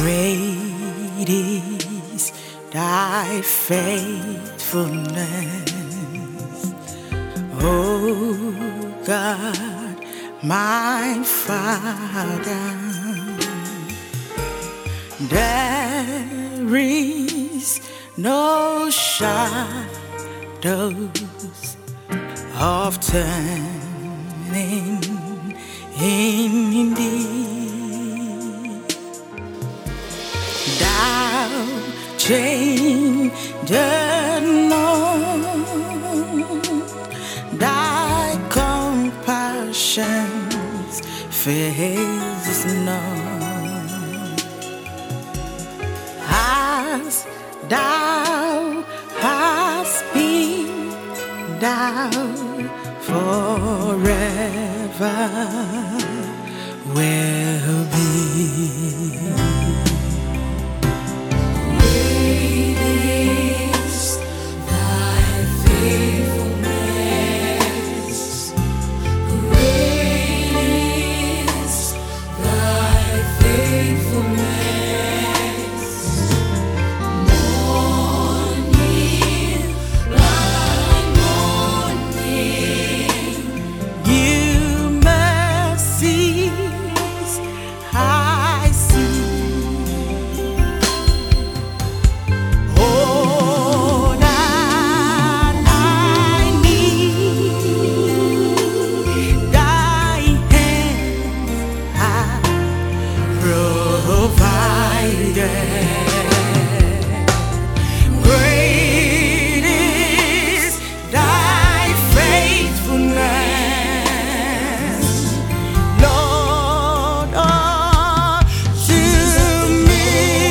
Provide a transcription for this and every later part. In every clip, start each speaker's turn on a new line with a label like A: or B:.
A: Great is thy faithfulness, O God, my Father. There is no shadows of turning in thee. Thou changest not, thy compassions fails not. As thou hast been, thou forever will be.
B: Great is thy faithfulness. Great is thy faithfulness. Morning by morning,
A: New mercies I see. All that I need, thy hand hath provided. Great is thy faithfulness, Lord, unto me.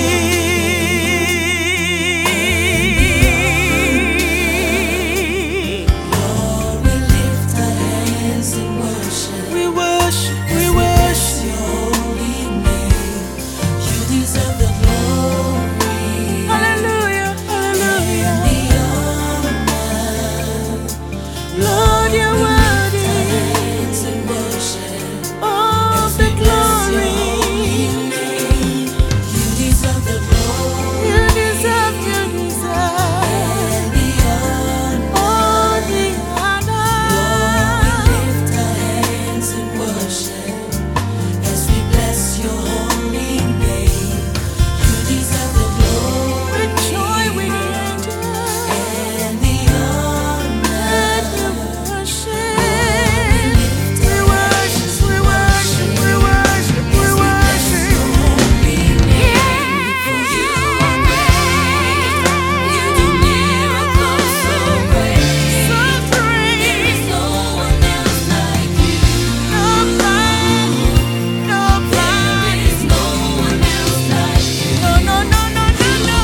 B: Lord, we lift our hands in worship.
A: We worship, we
B: Bless
A: worship.
B: your holy name. You deserve the glory
A: Hallelujah, hallelujah.
B: and the honor.
A: Lord, you're
B: We lift our
A: worthy
B: hands in worship.
A: of
B: As
A: the
B: we bless your
A: glory.
B: holy name. You deserve the glory
A: You deserve, you deserve
B: and the honor.
A: all the
B: Lord, we
A: honor.
B: lift our hands in worship as we bless your holy name. You deserve the glory
A: With joy, with the angels,
B: and the honor.
A: and the worship. We worship, we worship, we worship, we worship.
B: Holy name, for you are great. You do miracles so great.
A: So
B: There is
A: great.
B: no one else like you.
A: No plan, no
B: There
A: plan.
B: is no one else like you.
A: No, no, no, no, no, no.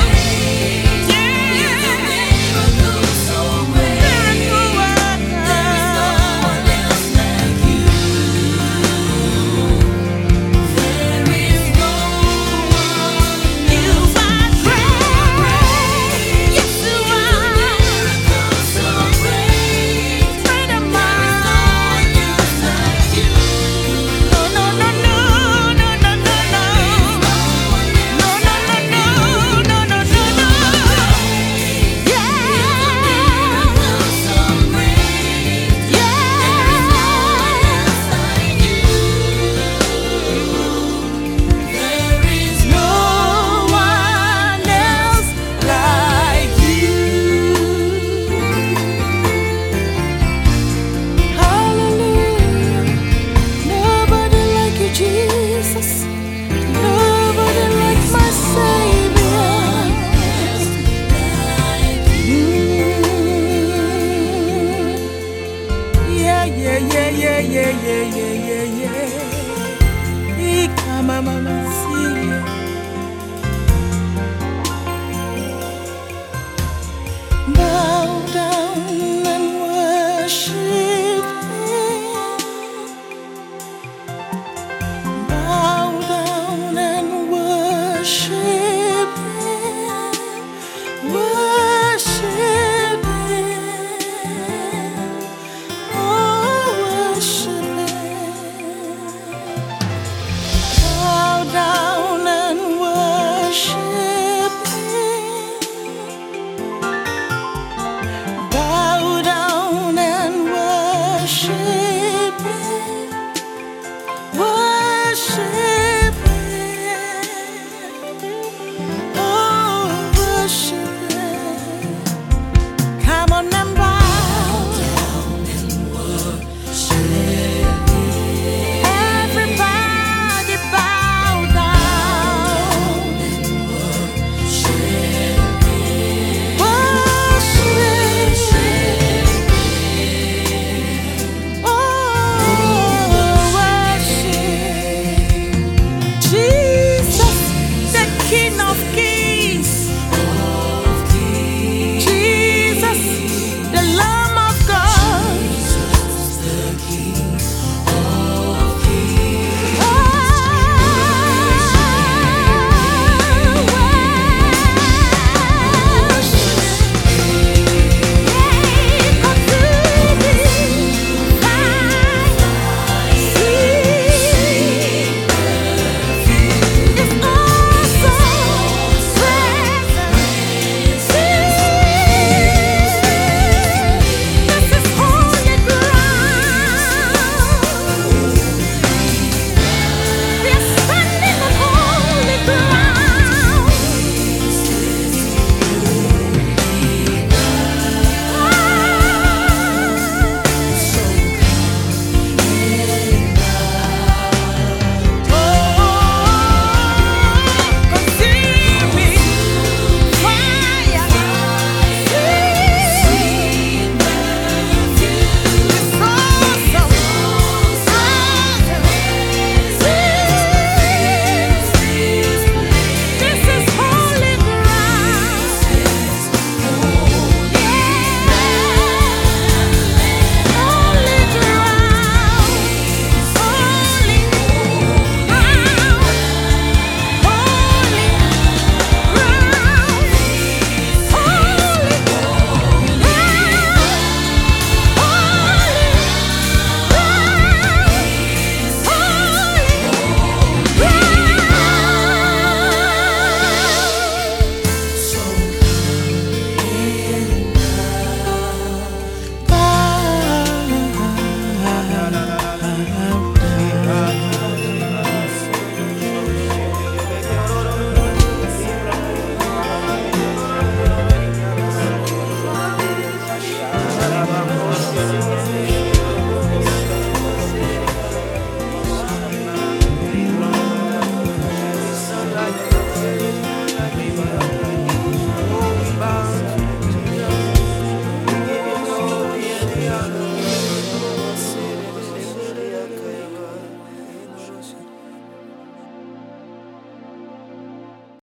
B: You do miracles so great.
A: Miracle worker.
B: There is no one else like you. There is no one
A: You are great. Yes, you are.
B: miracles so great.
A: Friend of
B: There is no
A: mine.
B: one else like you.
A: No, no, no, no, no, no, no, no. No, no, no, no, no, no, no, no. Yeah.
B: Miracles so great.
A: Yeah.
B: There is
A: No one else like you. Hallelujah. Nobody like you, Jesus. Nobody like my Savior. Yeah, yeah, yeah, yeah, yeah, yeah, yeah, yeah, yeah. Ikamamamasiya.